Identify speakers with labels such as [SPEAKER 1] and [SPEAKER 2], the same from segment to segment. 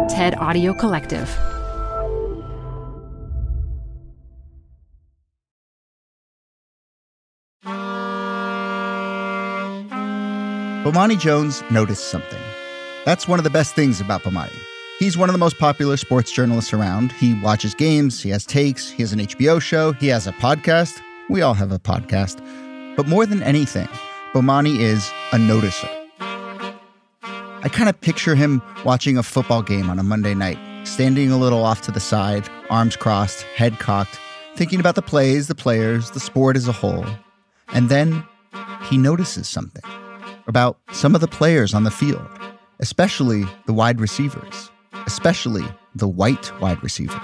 [SPEAKER 1] TED Audio Collective.
[SPEAKER 2] Bomani Jones noticed something. That's one of the best things about Bomani. He's one of the most popular sports journalists around. He watches games, he has takes, he has an HBO show, he has a podcast. We all have a podcast. But more than anything, Bomani is a noticer. I kind of picture him watching a football game on a Monday night, standing a little off to the side, arms crossed, head cocked, thinking about the plays, the players, the sport as a whole. And then he notices something about some of the players on the field, especially the wide receivers, especially the white wide receivers.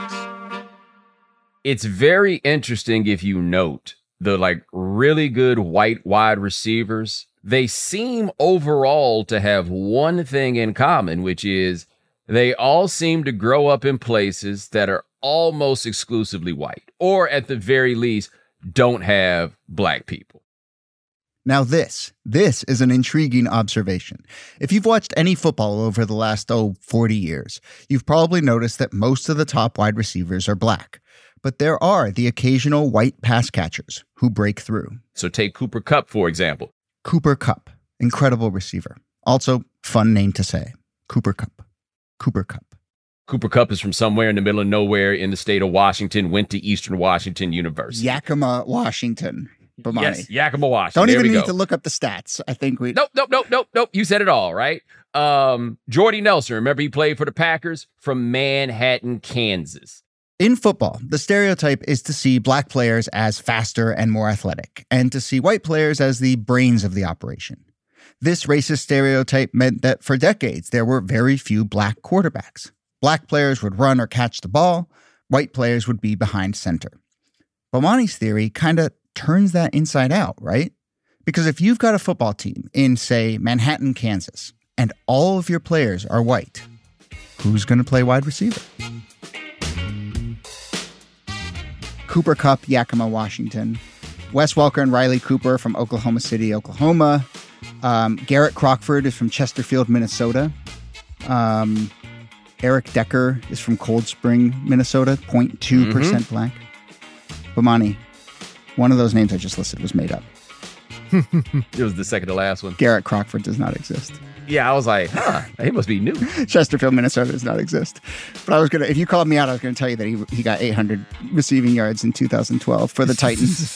[SPEAKER 3] It's very interesting if you note the really good white wide receivers. They seem overall to have one thing in common, which is they all seem to grow up in places that are almost exclusively white, or at the very least, don't have black people.
[SPEAKER 2] Now this is an intriguing observation. If you've watched any football over the last, 40 years, you've probably noticed that most of the top wide receivers are black. But there are the occasional white pass catchers who break through.
[SPEAKER 3] So take Cooper Kupp, for example.
[SPEAKER 2] Cooper Kupp, incredible receiver. Also, fun name to say, Cooper Kupp. Cooper Kupp.
[SPEAKER 3] Cooper Kupp is from somewhere in the middle of nowhere in the state of Washington, went to Eastern Washington University.
[SPEAKER 2] Yakima, Washington. Bomani.
[SPEAKER 3] Yes, Yakima, Washington.
[SPEAKER 2] Don't even
[SPEAKER 3] need
[SPEAKER 2] to look up the stats. I think we...
[SPEAKER 3] Nope. You said it all, right? Jordy Nelson, remember he played for the Packers? From Manhattan, Kansas.
[SPEAKER 2] In football, the stereotype is to see black players as faster and more athletic, and to see white players as the brains of the operation. This racist stereotype meant that for decades, there were very few black quarterbacks. Black players would run or catch the ball. White players would be behind center. Bomani's theory kind of turns that inside out, right? Because if you've got a football team in, say, Manhattan, Kansas, and all of your players are white, who's going to play wide receiver? Cooper Kupp, Yakima, Washington. Wes Welker and Riley Cooper from Oklahoma City, Oklahoma. Garrett Crockford is from Chesterfield, Minnesota. Eric Decker is from Cold Spring, Minnesota, 0.2% black. Bomani, one of those names I just listed was made up.
[SPEAKER 3] It was the second to last one.
[SPEAKER 2] Garrett Crockford does not exist.
[SPEAKER 3] Yeah, I was like, he must be new.
[SPEAKER 2] Chesterfield, Minnesota does not exist. But if you called me out, I was going to tell you that he got 800 receiving yards in 2012 for the Titans.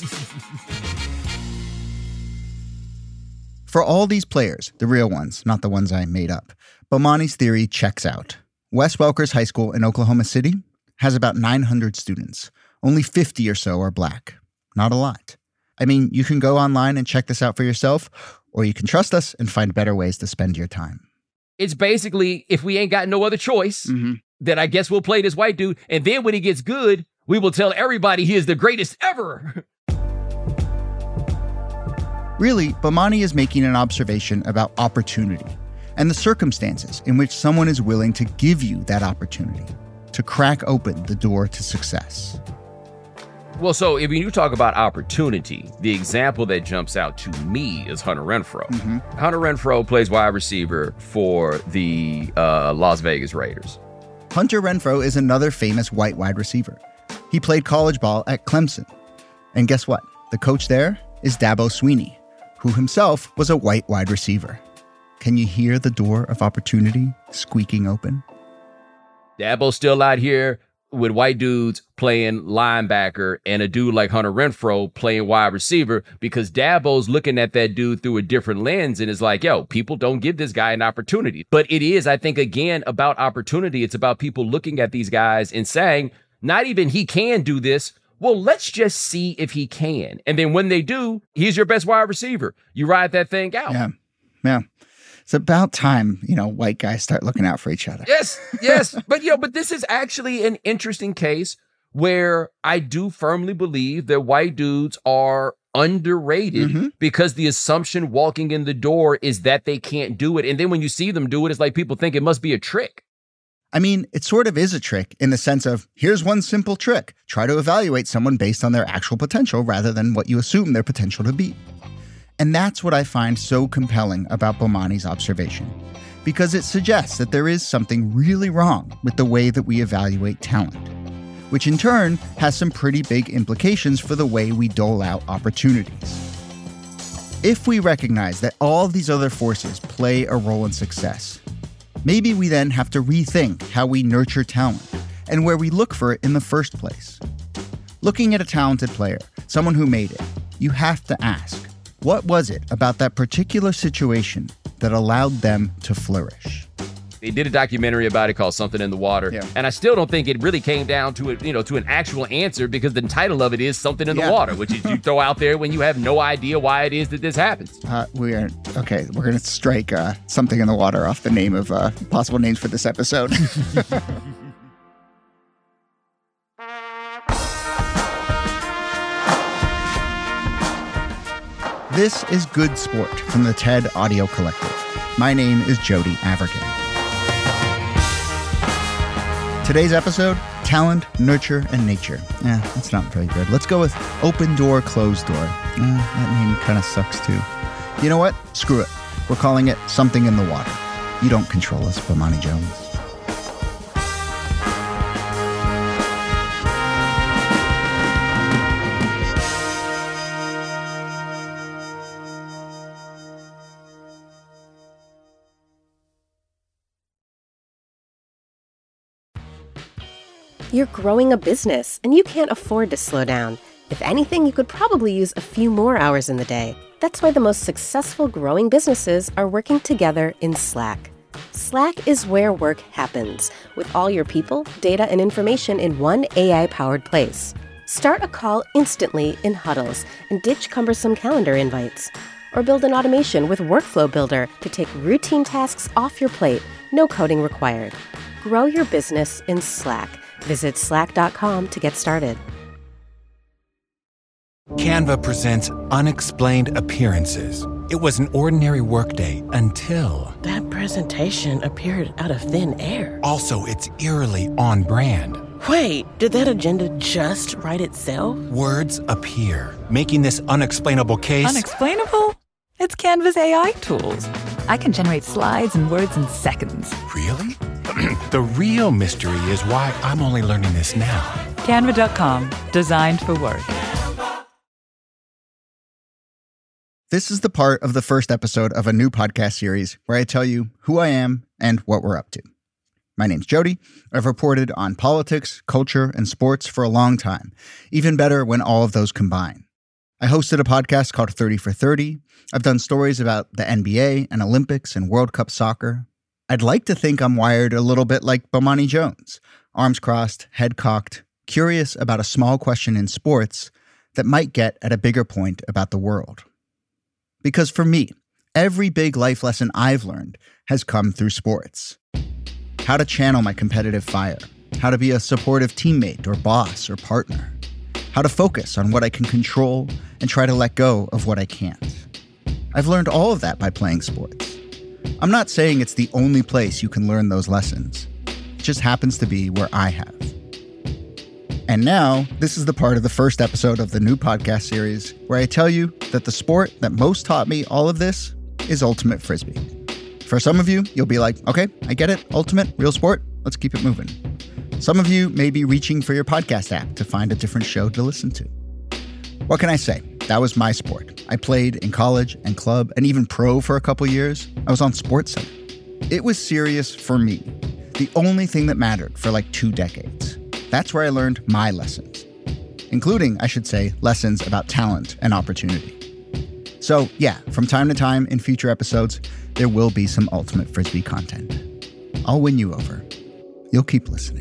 [SPEAKER 2] For all these players, the real ones, not the ones I made up, Bomani's theory checks out. Wes Welker's high school in Oklahoma City has about 900 students. Only 50 or so are black. Not a lot. I mean, you can go online and check this out for yourself, or you can trust us and find better ways to spend your time.
[SPEAKER 3] It's basically, if we ain't got no other choice, then I guess we'll play this white dude. And then when he gets good, we will tell everybody he is the greatest ever.
[SPEAKER 2] Really, Bomani is making an observation about opportunity and the circumstances in which someone is willing to give you that opportunity to crack open the door to success.
[SPEAKER 3] Well, so if you talk about opportunity, the example that jumps out to me is Hunter Renfrow. Hunter Renfrow plays wide receiver for the Las Vegas Raiders.
[SPEAKER 2] Hunter Renfrow is another famous white wide receiver. He played college ball at Clemson. And guess what? The coach there is Dabo Swinney, who himself was a white wide receiver. Can you hear the door of opportunity squeaking open?
[SPEAKER 3] Dabo's still out here with white dudes playing linebacker and a dude like Hunter Renfrow playing wide receiver, because Dabo's looking at that dude through a different lens and is like, yo, people don't give this guy an opportunity. But it is, I think, again, about opportunity. It's about people looking at these guys and saying, not even he can do this. Well, let's just see if he can. And then when they do, he's your best wide receiver. You ride that thing out.
[SPEAKER 2] Yeah. It's about time, white guys start looking out for each other.
[SPEAKER 3] Yes. But this is actually an interesting case where I do firmly believe that white dudes are underrated because the assumption walking in the door is that they can't do it. And then when you see them do it, it's like people think it must be a trick.
[SPEAKER 2] I mean, it sort of is a trick in the sense of, here's one simple trick. Try to evaluate someone based on their actual potential rather than what you assume their potential to be. And that's what I find so compelling about Bomani's observation. because it suggests that there is something really wrong with the way that we evaluate talent, which in turn has some pretty big implications for the way we dole out opportunities. If we recognize that all these other forces play a role in success, maybe we then have to rethink how we nurture talent and where we look for it in the first place. Looking at a talented player, someone who made it, you have to ask, what was it about that particular situation that allowed them to flourish?
[SPEAKER 3] They did a documentary about it called Something in the Water.
[SPEAKER 2] Yeah.
[SPEAKER 3] And I still don't think it really came down to it, to an actual answer, because the title of it is Something in the Water, which is you throw out there when you have no idea why it is that this happens.
[SPEAKER 2] We're going to strike Something in the Water off the name of possible names for this episode. This is Good Sport from the TED Audio Collective. My name is Jody Avirgan. Today's episode, talent, nurture, and nature. That's not very good. Let's go with open door, closed door. That name kind of sucks too. You know what? Screw it. We're calling it Something in the Water. You don't control us, Bomani Jones.
[SPEAKER 1] You're growing a business, and you can't afford to slow down. If anything, you could probably use a few more hours in the day. That's why the most successful growing businesses are working together in Slack. Slack is where work happens, with all your people, data, and information in one AI-powered place. Start a call instantly in huddles and ditch cumbersome calendar invites. Or build an automation with Workflow Builder to take routine tasks off your plate, no coding required. Grow your business in Slack. Visit slack.com to get started.
[SPEAKER 4] Canva presents Unexplained Appearances. It was an ordinary workday until...
[SPEAKER 5] That presentation appeared out of thin air.
[SPEAKER 4] Also, it's eerily on brand.
[SPEAKER 5] Wait, did that agenda just write itself?
[SPEAKER 4] Words appear, making this unexplainable case...
[SPEAKER 6] Unexplainable? It's Canva's AI tools. I can generate slides and words in seconds.
[SPEAKER 4] Really? The real mystery is why I'm only learning this now.
[SPEAKER 6] Canva.com, designed for work.
[SPEAKER 2] This is the part of the first episode of a new podcast series where I tell you who I am and what we're up to. My name's Jody. I've reported on politics, culture, and sports for a long time. Even better when all of those combine. I hosted a podcast called 30 for 30. I've done stories about the NBA and Olympics and World Cup soccer. I'd like to think I'm wired a little bit like Bomani Jones, arms crossed, head cocked, curious about a small question in sports that might get at a bigger point about the world. Because for me, every big life lesson I've learned has come through sports. How to channel my competitive fire, how to be a supportive teammate or boss or partner, how to focus on what I can control and try to let go of what I can't. I've learned all of that by playing sports. I'm not saying it's the only place you can learn those lessons. It just happens to be where I have. And now, this is the part of the first episode of the new podcast series where I tell you that the sport that most taught me all of this is Ultimate Frisbee. For some of you, you'll be like, okay, I get it, ultimate, real sport, let's keep it moving. Some of you may be reaching for your podcast app to find a different show to listen to. What can I say? That was my sport. I played in college and club and even pro for a couple years. I was on SportsCenter. It was serious for me. The only thing that mattered for like 2 decades. That's where I learned my lessons, including, I should say, lessons about talent and opportunity. So yeah, from time to time in future episodes, there will be some Ultimate Frisbee content. I'll win you over. You'll keep listening.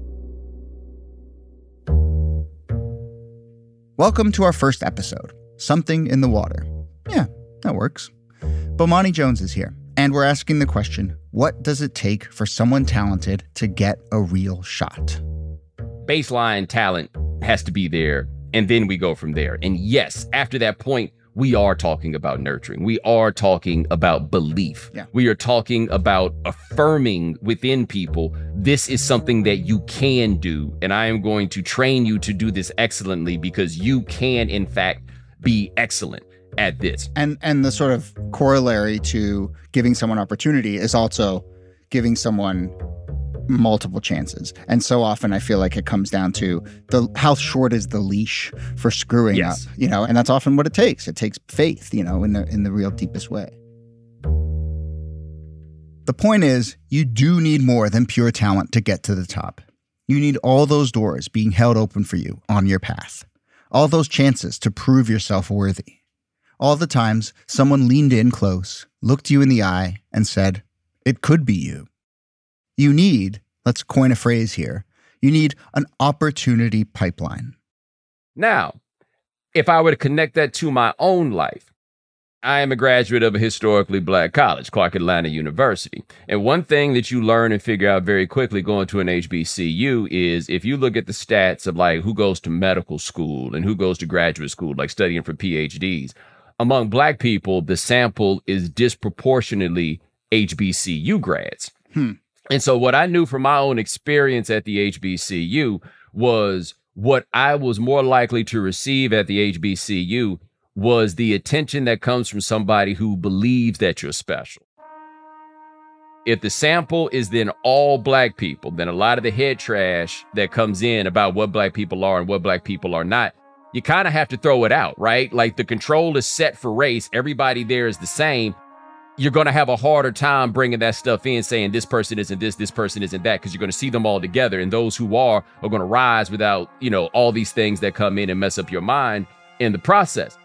[SPEAKER 2] Welcome to our first episode, Something in the Water. Yeah, that works. Bomani Jones is here, and we're asking the question, what does it take for someone talented to get a real shot?
[SPEAKER 3] Baseline talent has to be there, and then we go from there. And yes, after that point, we are talking about nurturing. We are talking about belief.
[SPEAKER 2] Yeah.
[SPEAKER 3] We are talking about affirming within people, this is something that you can do, and I am going to train you to do this excellently because you can, in fact, be excellent. at this.
[SPEAKER 2] And the sort of corollary to giving someone opportunity is also giving someone multiple chances. And so often I feel like it comes down to how short is the leash for screwing up, and that's often what it takes. It takes faith, in the real deepest way. The point is, you do need more than pure talent to get to the top. You need all those doors being held open for you on your path. All those chances to prove yourself worthy. All the times someone leaned in close, looked you in the eye, and said, "It could be you." You need, let's coin a phrase here, you need an opportunity pipeline.
[SPEAKER 3] Now, if I were to connect that to my own life, I am a graduate of a historically black college, Clark Atlanta University. And one thing that you learn and figure out very quickly going to an HBCU is if you look at the stats of like who goes to medical school and who goes to graduate school, like studying for PhDs, among black people, the sample is disproportionately HBCU grads. And so what I knew from my own experience at the HBCU was what I was more likely to receive at the HBCU was the attention that comes from somebody who believes that you're special. If the sample is then all black people, then a lot of the head trash that comes in about what black people are and what black people are not, you kind of have to throw it out, right? Like the control is set for race. Everybody there is the same. You're going to have a harder time bringing that stuff in, saying this person isn't this person isn't that, because you're going to see them all together. And those who are going to rise without, all these things that come in and mess up your mind in the process.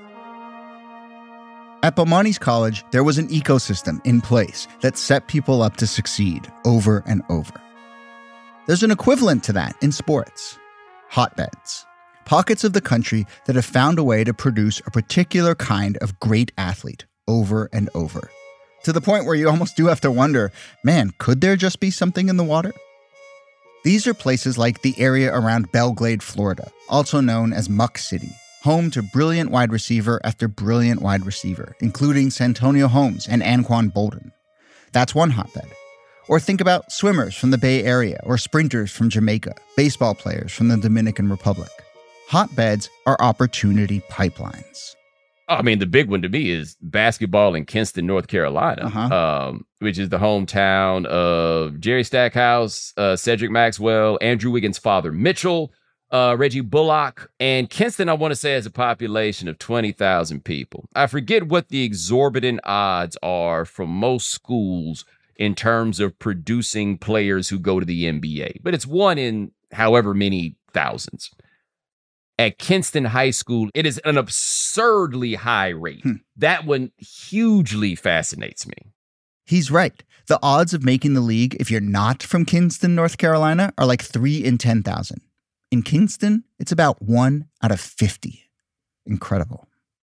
[SPEAKER 2] At Bomani's college, there was an ecosystem in place that set people up to succeed over and over. There's an equivalent to that in sports. Hotbeds. Pockets of the country that have found a way to produce a particular kind of great athlete over and over. To the point where you almost do have to wonder, man, could there just be something in the water? These are places like the area around Belglade, Florida, also known as Muck City, home to brilliant wide receiver after brilliant wide receiver, including Santonio Holmes and Anquan Bolden. That's one hotbed. Or think about swimmers from the Bay Area or sprinters from Jamaica, baseball players from the Dominican Republic. Hotbeds are opportunity pipelines.
[SPEAKER 3] I mean, the big one to me is basketball in Kinston, North Carolina, which is the hometown of Jerry Stackhouse, Cedric Maxwell, Andrew Wiggins' father, Mitchell, Reggie Bullock. And Kinston, I want to say, has a population of 20,000 people. I forget what the exorbitant odds are from most schools in terms of producing players who go to the NBA, but it's one in however many thousands. At Kinston High School, it is an absurdly high rate. That one hugely fascinates me.
[SPEAKER 2] He's right. The odds of making the league if you're not from Kinston, North Carolina, are like 3 in 10,000. In Kinston, it's about 1 out of 50. Incredible.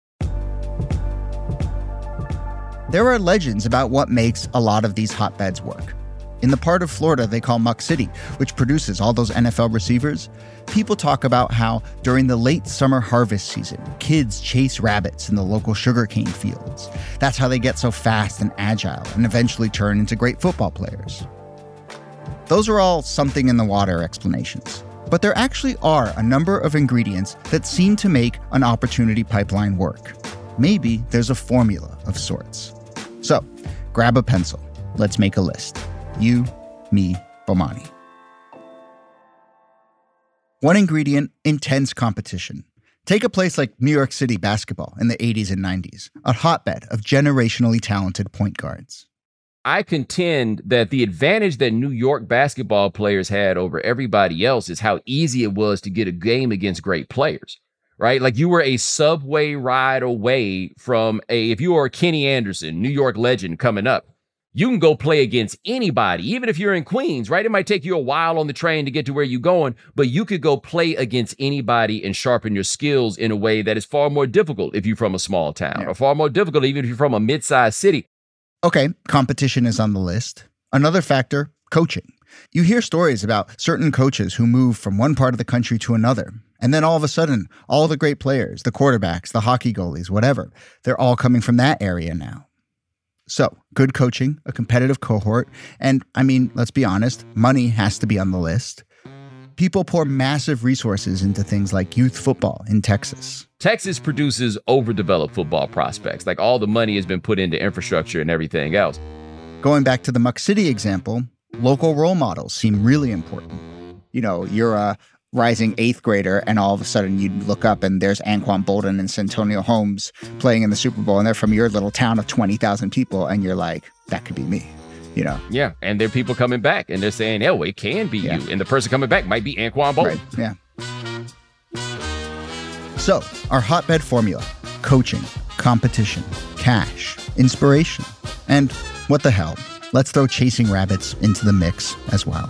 [SPEAKER 2] There are legends about what makes a lot of these hotbeds work. In the part of Florida they call Muck City, which produces all those NFL receivers, people talk about how during the late summer harvest season, kids chase rabbits in the local sugarcane fields. That's how they get so fast and agile and eventually turn into great football players. Those are all something in the water explanations. But there actually are a number of ingredients that seem to make an opportunity pipeline work. Maybe there's a formula of sorts. So, grab a pencil. Let's make a list. You, me, Bomani. 1 ingredient, intense competition. Take a place like New York City basketball in the 80s and 90s, a hotbed of generationally talented point guards.
[SPEAKER 3] I contend that the advantage that New York basketball players had over everybody else is how easy it was to get a game against great players, right? Like you were a subway ride away from if you were Kenny Anderson, New York legend coming up, you can go play against anybody, even if you're in Queens, right? It might take you a while on the train to get to where you're going, but you could go play against anybody and sharpen your skills in a way that is far more difficult if you're from a small town, or far more difficult even if you're from a mid-sized city.
[SPEAKER 2] Okay, competition is on the list. Another factor, coaching. You hear stories about certain coaches who move from one part of the country to another, and then all of a sudden, all the great players, the quarterbacks, the hockey goalies, whatever, they're all coming from that area now. So, good coaching, a competitive cohort, and, I mean, let's be honest, money has to be on the list. People pour massive resources into things like youth football in Texas.
[SPEAKER 3] Texas produces overdeveloped football prospects. Like all the money has been put into infrastructure and everything else.
[SPEAKER 2] Going back to the Muck City example, local role models seem really important. You know, you're a rising 8th grader and all of a sudden you look up and there's Anquan Boldin and Santonio Holmes playing in the Super Bowl and they're from your little town of 20,000 people and you're like, that could be me, you know?
[SPEAKER 3] Yeah, and there are people coming back and they're saying, oh, it can be you. And the person coming back might be Anquan Boldin.
[SPEAKER 2] Right. Yeah. So, our hotbed formula: coaching, competition, cash, inspiration, and what the hell? Let's throw chasing rabbits into the mix as well.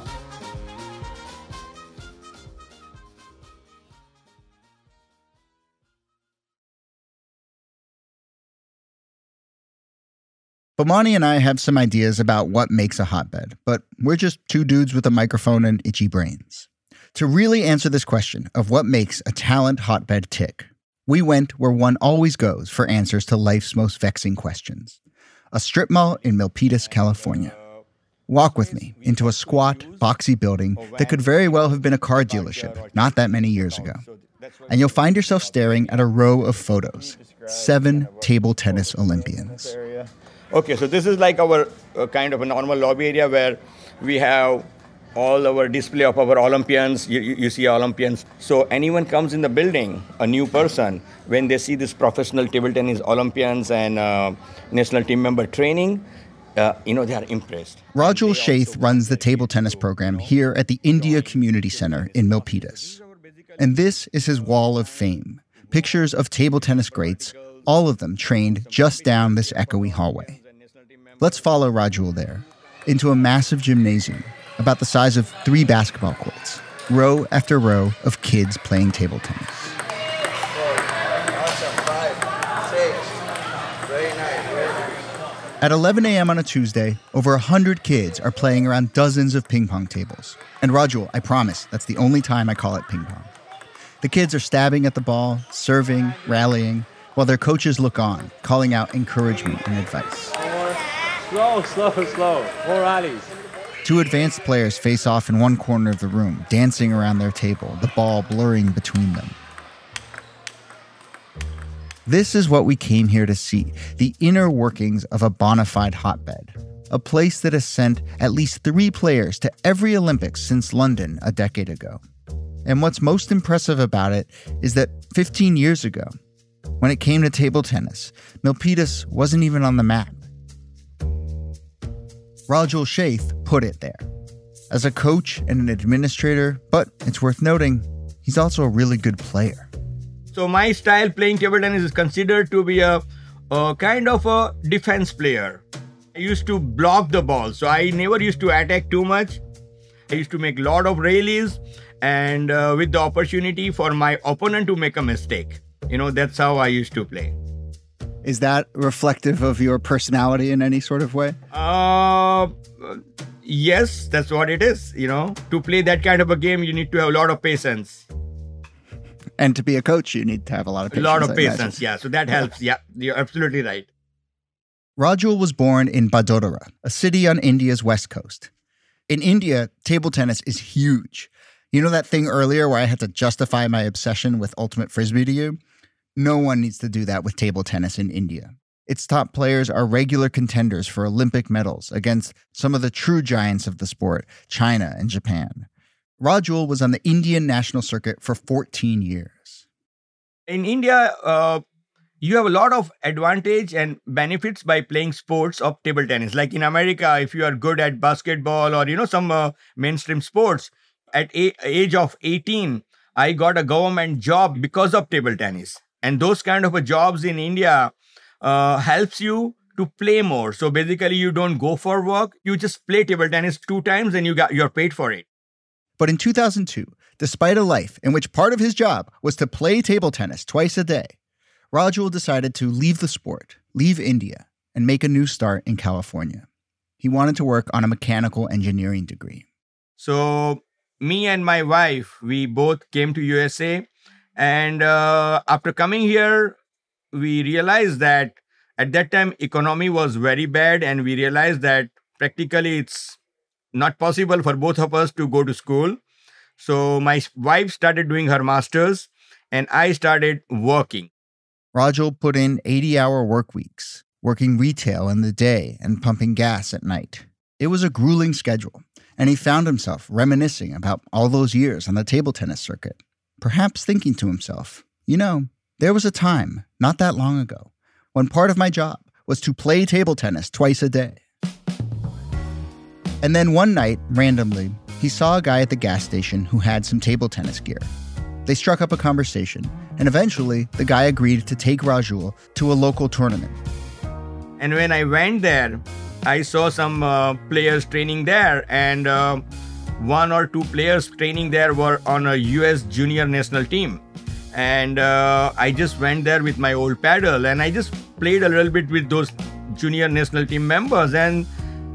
[SPEAKER 2] Bomani and I have some ideas about what makes a hotbed, but we're just two dudes with a microphone and itchy brains. To really answer this question of what makes a talent hotbed tick, we went where one always goes for answers to life's most vexing questions: a strip mall in Milpitas, California. Walk with me into a squat, boxy building that could very well have been a car dealership not that many years ago. And you'll find yourself staring at a row of photos: 7 table tennis Olympians.
[SPEAKER 7] Okay, so this is like our kind of a normal lobby area where we have all our display of our Olympians. You see Olympians. So anyone comes in the building, a new person, when they see this professional table tennis Olympians and national team member training, they are impressed.
[SPEAKER 2] Rajul Shaith runs the table tennis program here at the India Community Center in Milpitas. And this is his wall of fame: pictures of table tennis greats, all of them trained just down this echoey hallway. Let's follow Rajul there, into a massive gymnasium about the size of 3 basketball courts, row after row of kids playing table tennis.
[SPEAKER 7] Awesome. 5, 6. Very nice.
[SPEAKER 2] At 11 a.m. on a Tuesday, over 100 kids are playing around dozens of ping pong tables. And Rajul, I promise, that's the only time I call it ping pong. The kids are stabbing at the ball, serving, rallying, while their coaches look on, calling out encouragement and advice.
[SPEAKER 8] Slow. More rallies.
[SPEAKER 2] 2 advanced players face off in one corner of the room, dancing around their table, the ball blurring between them. This is what we came here to see: the inner workings of a bona fide hotbed, a place that has sent at least 3 players to every Olympics since London a decade ago. And what's most impressive about it is that 15 years ago, when it came to table tennis, Milpitas wasn't even on the map. Rajul Shaith put it there. As a coach and an administrator, but it's worth noting, he's also a really good player.
[SPEAKER 7] So my style playing table tennis is considered to be a kind of a defense player. I used to block the ball, so I never used to attack too much. I used to make a lot of rallies and with the opportunity for my opponent to make a mistake. That's how I used to play.
[SPEAKER 2] Is that reflective of your personality in any sort of way?
[SPEAKER 7] Yes, that's what it is. To play that kind of a game, you need to have a lot of patience.
[SPEAKER 2] And to be a coach, you need to have a lot of patience.
[SPEAKER 7] A lot of patience, yeah. So that helps. Yeah, you're absolutely right.
[SPEAKER 2] Rajul was born in Vadodara, a city on India's west coast. In India, table tennis is huge. You know that thing earlier where I had to justify my obsession with ultimate frisbee to you? No one needs to do that with table tennis in India. Its top players are regular contenders for Olympic medals against some of the true giants of the sport, China and Japan. Rajul was on the Indian national circuit for 14 years.
[SPEAKER 7] In India, you have a lot of advantage and benefits by playing sports of table tennis. Like in America, if you are good at basketball or, some mainstream sports, at age of 18, I got a government job because of table tennis. And those kind of jobs in India helps you to play more. So basically, you don't go for work. You just play table tennis 2 times and you're paid for it.
[SPEAKER 2] But in 2002, despite a life in which part of his job was to play table tennis twice a day, Rajul decided to leave the sport, leave India, and make a new start in California. He wanted to work on a mechanical engineering degree.
[SPEAKER 7] So me and my wife, we both came to USA. And after coming here, we realized that at that time, economy was very bad. And we realized that practically it's not possible for both of us to go to school. So my wife started doing her master's and I started working.
[SPEAKER 2] Rajul put in 80-hour work weeks, working retail in the day and pumping gas at night. It was a grueling schedule, and he found himself reminiscing about all those years on the table tennis circuit, perhaps thinking to himself, there was a time, not that long ago, when part of my job was to play table tennis twice a day. And then one night, randomly, he saw a guy at the gas station who had some table tennis gear. They struck up a conversation, and eventually the guy agreed to take Rajul to a local tournament.
[SPEAKER 7] And when I went there, I saw some players training there, and one or two players training there were on a US junior national team. And I just went there with my old paddle, and I just played a little bit with those junior national team members. And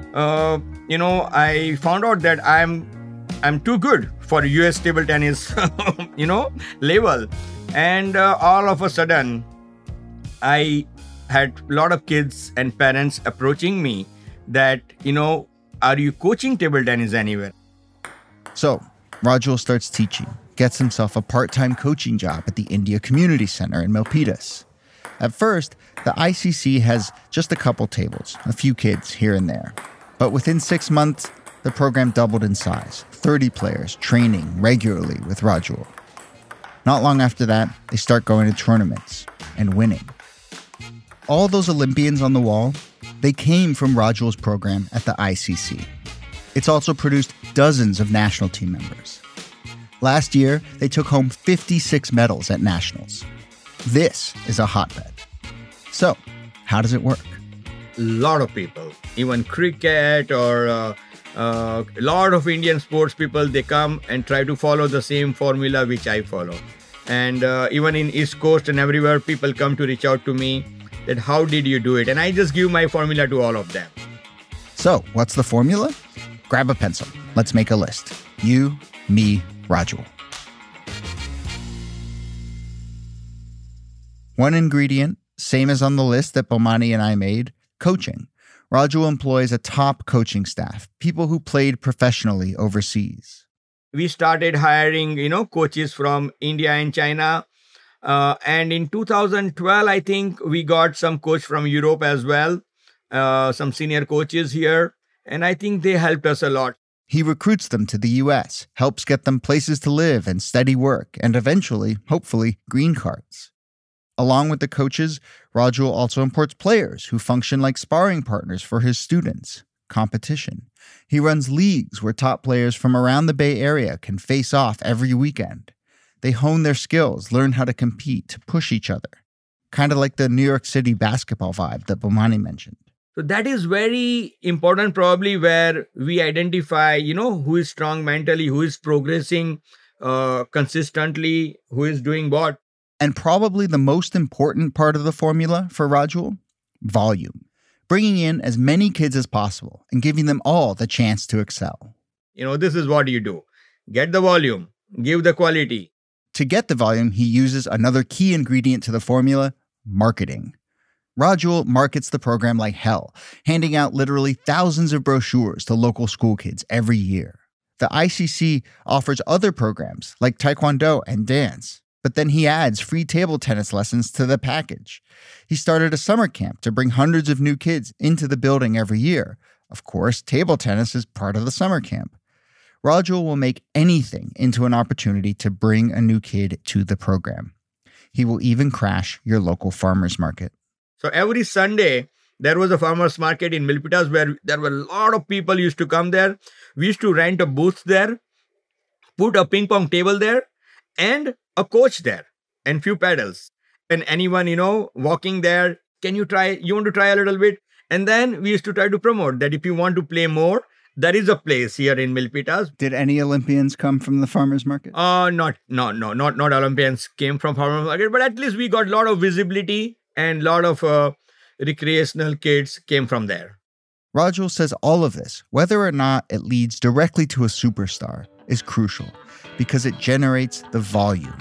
[SPEAKER 7] I found out that I'm too good for US table tennis, level. And all of a sudden, I had a lot of kids and parents approaching me that, are you coaching table tennis anywhere?
[SPEAKER 2] So Rajul starts teaching, gets himself a part-time coaching job at the India Community Center in Milpitas. At first, the ICC has just a couple tables, a few kids here and there. But within 6 months, the program doubled in size, 30 players training regularly with Rajul. Not long after that, they start going to tournaments and winning. All those Olympians on the wall, they came from Rajul's program at the ICC. It's also produced dozens of national team members. Last year, they took home 56 medals at nationals. This is a hotbed. So, how does it work?
[SPEAKER 7] A lot of people, even cricket or a lot of Indian sports people, they come and try to follow the same formula which I follow. And even in East Coast and everywhere, people come to reach out to me that how did you do it? And I just give my formula to all of them.
[SPEAKER 2] So, what's the formula? Grab a pencil. Let's make a list. You, me, Rajul. One ingredient, same as on the list that Bomani and I made, coaching. Rajul employs a top coaching staff, people who played professionally overseas.
[SPEAKER 7] We started hiring, coaches from India and China. And in 2012, I think we got some coach from Europe as well, some senior coaches here. And I think they helped us a lot.
[SPEAKER 2] He recruits them to the U.S., helps get them places to live and steady work, and eventually, hopefully, green cards. Along with the coaches, Rajul also imports players who function like sparring partners for his students. Competition. He runs leagues where top players from around the Bay Area can face off every weekend. They hone their skills, learn how to compete, to push each other. Kind of like the New York City basketball vibe that Bomani mentioned.
[SPEAKER 7] So that is very important, probably, where we identify, who is strong mentally, who is progressing consistently, who is doing what.
[SPEAKER 2] And probably the most important part of the formula for Rajul, volume. Bringing in as many kids as possible and giving them all the chance to excel.
[SPEAKER 7] This is what you do. Get the volume, give the quality.
[SPEAKER 2] To get the volume, he uses another key ingredient to the formula, marketing. Rajul markets the program like hell, handing out literally thousands of brochures to local school kids every year. The ICC offers other programs like Taekwondo and dance, but then he adds free table tennis lessons to the package. He started a summer camp to bring hundreds of new kids into the building every year. Of course, table tennis is part of the summer camp. Rajul will make anything into an opportunity to bring a new kid to the program. He will even crash your local farmer's market.
[SPEAKER 7] So every Sunday, there was a farmer's market in Milpitas where there were a lot of people used to come there. We used to rent a booth there, put a ping pong table there, and a coach there, and few paddles. And anyone, walking there, you want to try a little bit? And then we used to try to promote that if you want to play more, there is a place here in Milpitas.
[SPEAKER 2] Did any Olympians come from the farmer's market?
[SPEAKER 7] Not Olympians came from farmer's market, but at least we got a lot of visibility and a lot of recreational kids came from there.
[SPEAKER 2] Rajul says all of this, whether or not it leads directly to a superstar, is crucial because it generates the volume.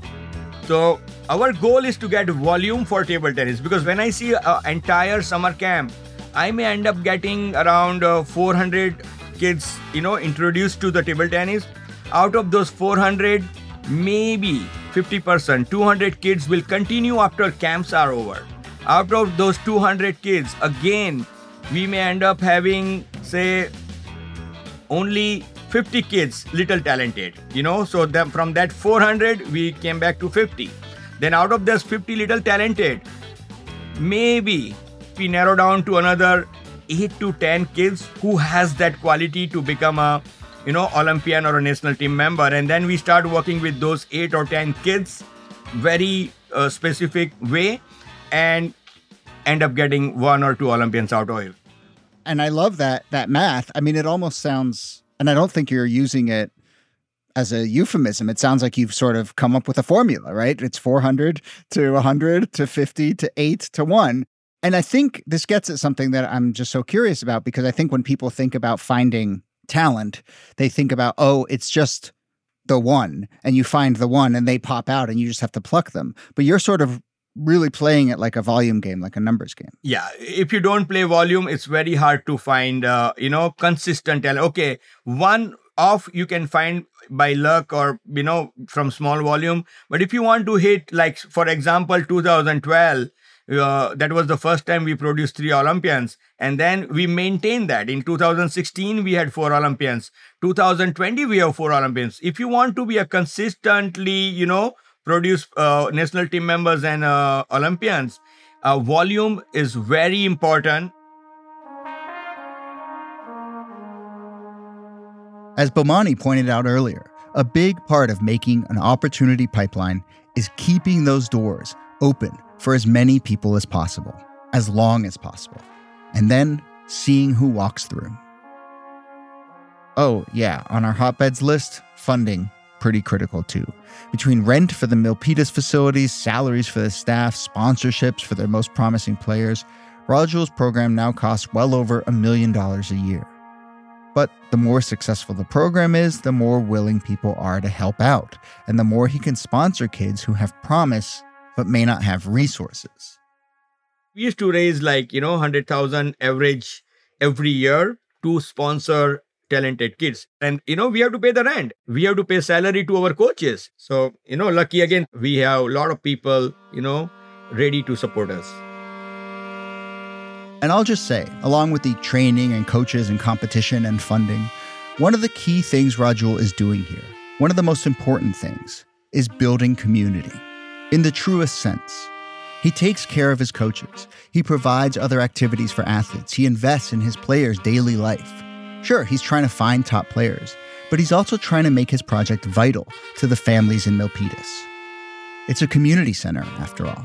[SPEAKER 7] So our goal is to get volume for table tennis, because when I see an entire summer camp, I may end up getting around 400 kids, introduced to the table tennis. Out of those 400, maybe 50%, 200 kids will continue after camps are over. Out of those 200 kids, again, we may end up having, say, only 50 kids, little talented, so from that 400, we came back to 50. Then out of those 50 little talented, maybe we narrow down to another 8 to 10 kids who has that quality to become a, Olympian or a national team member. And then we start working with those 8 or 10 kids, very specific way, and end up getting 1 or 2 Olympians out of it.
[SPEAKER 2] And I love that math. I mean, it almost sounds, and I don't think you're using it as a euphemism. It sounds like you've sort of come up with a formula, right? It's 400 to 100 to 50 to 8 to 1. And I think this gets at something that I'm just so curious about, because I think when people think about finding talent, they think about, oh, it's just the one, and you find the one and they pop out and you just have to pluck them. But you're sort of really playing it like a volume game, like a numbers game.
[SPEAKER 7] Yeah. If you don't play volume, it's very hard to find, consistent talent. Okay. One off you can find by luck or, from small volume. But if you want to hit, like, for example, 2012, that was the first time we produced 3 Olympians. And then we maintained that. In 2016, we had 4 Olympians. 2020, we have 4 Olympians. If you want to be a consistently, produce national team members and Olympians, volume is very important.
[SPEAKER 2] As Bomani pointed out earlier, a big part of making an opportunity pipeline is keeping those doors open for as many people as possible, as long as possible, and then seeing who walks through. Oh, yeah, on our hotbeds list, funding, pretty critical too. Between rent for the Milpitas facilities, salaries for the staff, sponsorships for their most promising players, Rajul's program now costs well over $1 million a year. But the more successful the program is, the more willing people are to help out, and the more he can sponsor kids who have promise but may not have resources.
[SPEAKER 7] We used to raise 100,000 average every year to sponsor talented kids. And, we have to pay the rent. We have to pay salary to our coaches. So, lucky again, we have a lot of people, ready to support us.
[SPEAKER 2] And I'll just say, along with the training and coaches and competition and funding, one of the key things Rajul is doing here, one of the most important things, is building community. In the truest sense. He takes care of his coaches. He provides other activities for athletes. He invests in his players' daily life. Sure, he's trying to find top players, but he's also trying to make his project vital to the families in Milpitas. It's a community center, after all.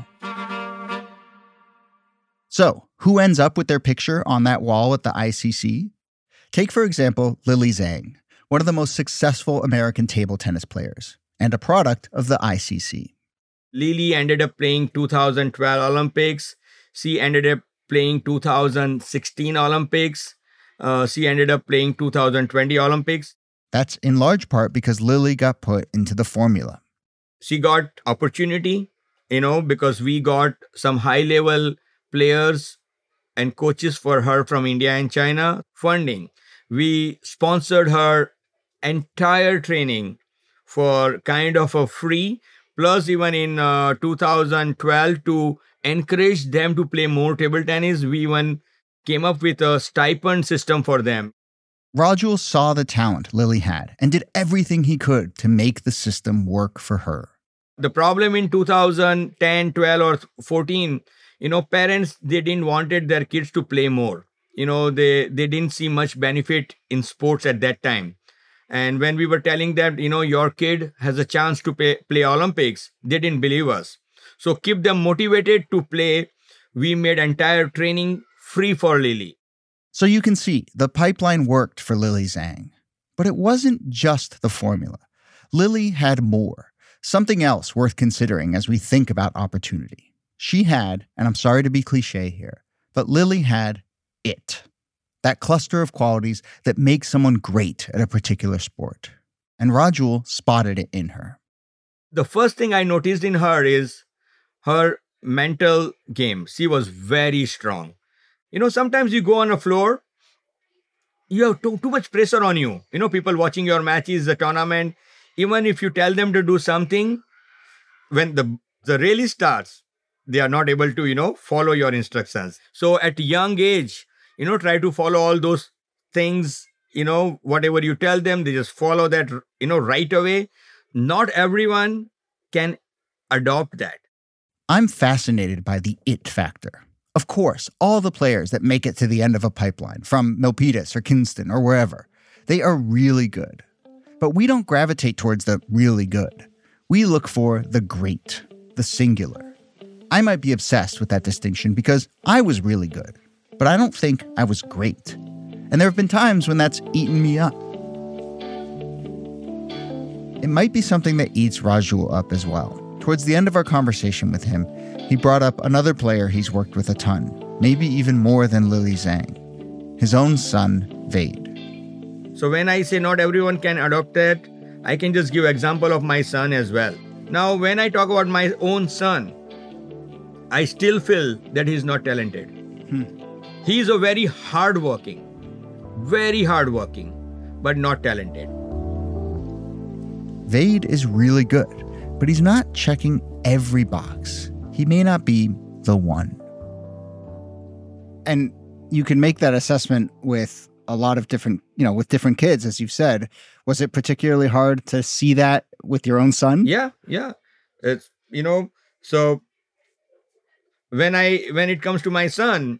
[SPEAKER 2] So, who ends up with their picture on that wall at the ICC? Take, for example, Lily Zhang, one of the most successful American table tennis players, and a product of the ICC.
[SPEAKER 7] Lily ended up playing 2012 Olympics. She ended up playing 2016 Olympics. She ended up playing 2020 Olympics.
[SPEAKER 2] That's in large part because Lily got put into the formula.
[SPEAKER 7] She got opportunity, because we got some high-level players and coaches for her from India and China. Funding. We sponsored her entire training for kind of a free. Plus, even in 2012, to encourage them to play more table tennis, we even came up with a stipend system for them.
[SPEAKER 2] Rajul saw the talent Lily had and did everything he could to make the system work for her.
[SPEAKER 7] The problem in 2010, 12 or 14, parents, they didn't wanted their kids to play more. They didn't see much benefit in sports at that time. And when we were telling them, your kid has a chance to play Olympics, they didn't believe us. So keep them motivated to play. We made entire training free for Lily.
[SPEAKER 2] So you can see the pipeline worked for Lily Zhang. But it wasn't just the formula. Lily had more, something else worth considering as we think about opportunity. She had, and I'm sorry to be cliche here, but Lily had it. That cluster of qualities that make someone great at a particular sport. And Rajul spotted it in her.
[SPEAKER 7] The first thing I noticed in her is her mental game. She was very strong. Sometimes you go on a floor, you have too much pressure on you. People watching your matches, the tournament, even if you tell them to do something, when the rally starts, they are not able to, follow your instructions. So at a young age, try to follow all those things, whatever you tell them, they just follow that, right away. Not everyone can adopt that.
[SPEAKER 2] I'm fascinated by the it factor. Of course, all the players that make it to the end of a pipeline, from Milpitas or Kinston or wherever, they are really good. But we don't gravitate towards the really good. We look for the great, the singular. I might be obsessed with that distinction because I was really good, but I don't think I was great. And there have been times when that's eaten me up. It might be something that eats Rajul up as well. Towards the end of our conversation with him, he brought up another player he's worked with a ton, maybe even more than Lily Zhang, his own son, Vade.
[SPEAKER 7] So when I say not everyone can adopt that, I can just give example of my son as well. Now, when I talk about my own son, I still feel that he's not talented. He's a very hardworking, but not talented.
[SPEAKER 2] Vade is really good, but he's not checking every box. He may not be the one. And you can make that assessment with a lot of different, with different kids, as you've said. Was it particularly hard to see that with your own son?
[SPEAKER 7] Yeah. It's, so when it comes to my son,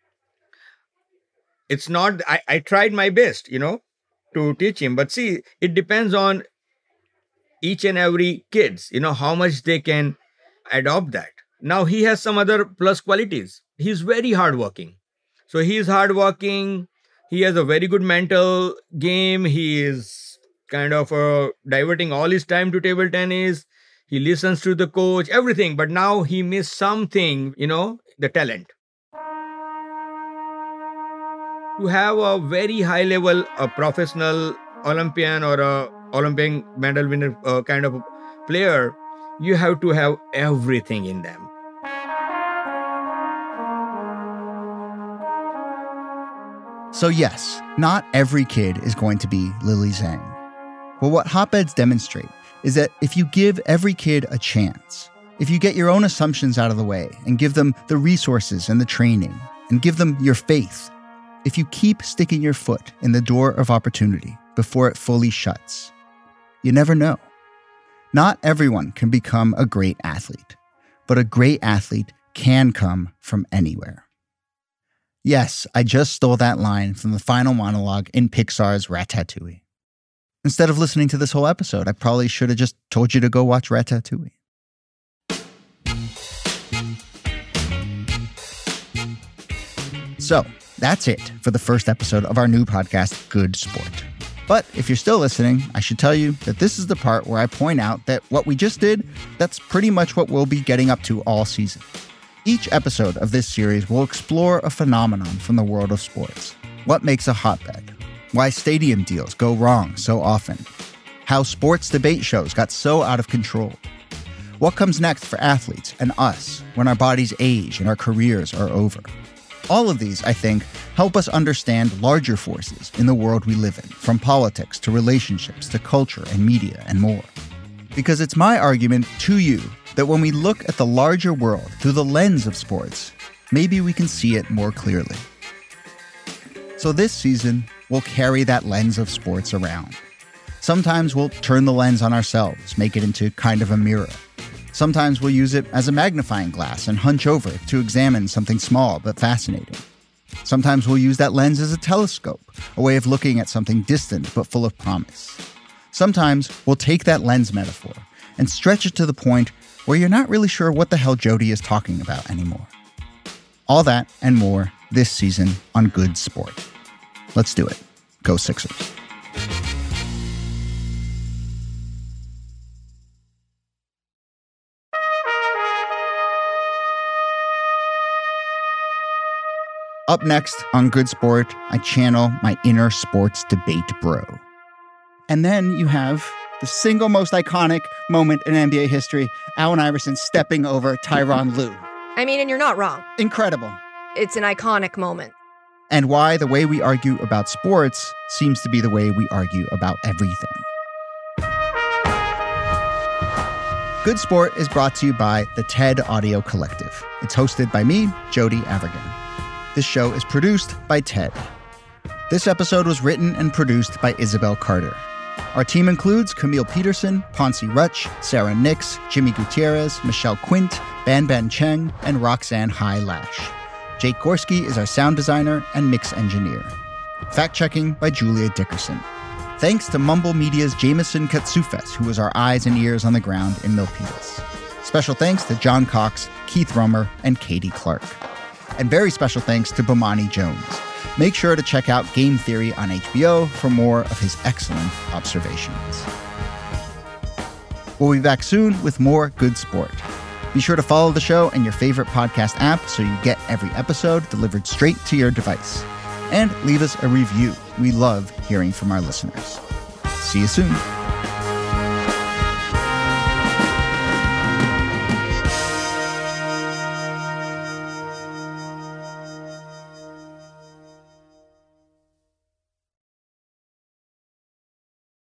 [SPEAKER 7] it's not, I tried my best, to teach him. But see, it depends on each and every kids, how much they can adopt that. Now he has some other plus qualities. He's very hardworking. So he is hardworking. He has a very good mental game. He is kind of diverting all his time to table tennis. He listens to the coach, everything. But now he missed something, the talent. To have a very high level, a professional Olympian or a Olympic medal winner kind of a player, you have to have everything in them.
[SPEAKER 2] So yes, not every kid is going to be Lily Zhang. But what hotbeds demonstrate is that if you give every kid a chance, if you get your own assumptions out of the way and give them the resources and the training and give them your faith, if you keep sticking your foot in the door of opportunity before it fully shuts, you never know. Not everyone can become a great athlete, but a great athlete can come from anywhere. Yes, I just stole that line from the final monologue in Pixar's Ratatouille. Instead of listening to this whole episode, I probably should have just told you to go watch Ratatouille. So, that's it for the first episode of our new podcast, Good Sport. But if you're still listening, I should tell you that this is the part where I point out that what we just did, that's pretty much what we'll be getting up to all season. Each episode of this series will explore a phenomenon from the world of sports. What makes a hotbed? Why stadium deals go wrong so often? How sports debate shows got so out of control? What comes next for athletes and us when our bodies age and our careers are over? All of these, I think, help us understand larger forces in the world we live in, from politics to relationships to culture and media and more. Because it's my argument to you that when we look at the larger world through the lens of sports, maybe we can see it more clearly. So this season, we'll carry that lens of sports around. Sometimes we'll turn the lens on ourselves, make it into kind of a mirror. Sometimes we'll use it as a magnifying glass and hunch over to examine something small but fascinating. Sometimes we'll use that lens as a telescope, a way of looking at something distant but full of promise. Sometimes we'll take that lens metaphor and stretch it to the point where you're not really sure what the hell Jody is talking about anymore. All that and more this season on Good Sport. Let's do it. Go Sixers. Up next on Good Sport, I channel my inner sports debate bro. And then you have the single most iconic moment in NBA history, Allen Iverson stepping over Tyronn Lue.
[SPEAKER 8] I mean, and you're not wrong.
[SPEAKER 2] Incredible.
[SPEAKER 8] It's an iconic moment.
[SPEAKER 2] And why the way we argue about sports seems to be the way we argue about everything. Good Sport is brought to you by the TED Audio Collective. It's hosted by me, Jody Avirgan. This show is produced by TED. This episode was written and produced by Isabel Carter. Our team includes Camille Peterson, Ponce Rutch, Sarah Nix, Jimmy Gutierrez, Michelle Quint, Ban Ban Cheng, and Roxanne Hai Lash. Jake Gorski is our sound designer and mix engineer. Fact-checking by Julia Dickerson. Thanks to Mumble Media's Jameson Katsufes, who was our eyes and ears on the ground in Milpitas. Special thanks to John Cox, Keith Romer, and Katie Clark. And very special thanks to Bomani Jones. Make sure to check out Game Theory on HBO for more of his excellent observations. We'll be back soon with more Good Sport. Be sure to follow the show in your favorite podcast app so you get every episode delivered straight to your device. And leave us a review. We love hearing from our listeners. See you soon.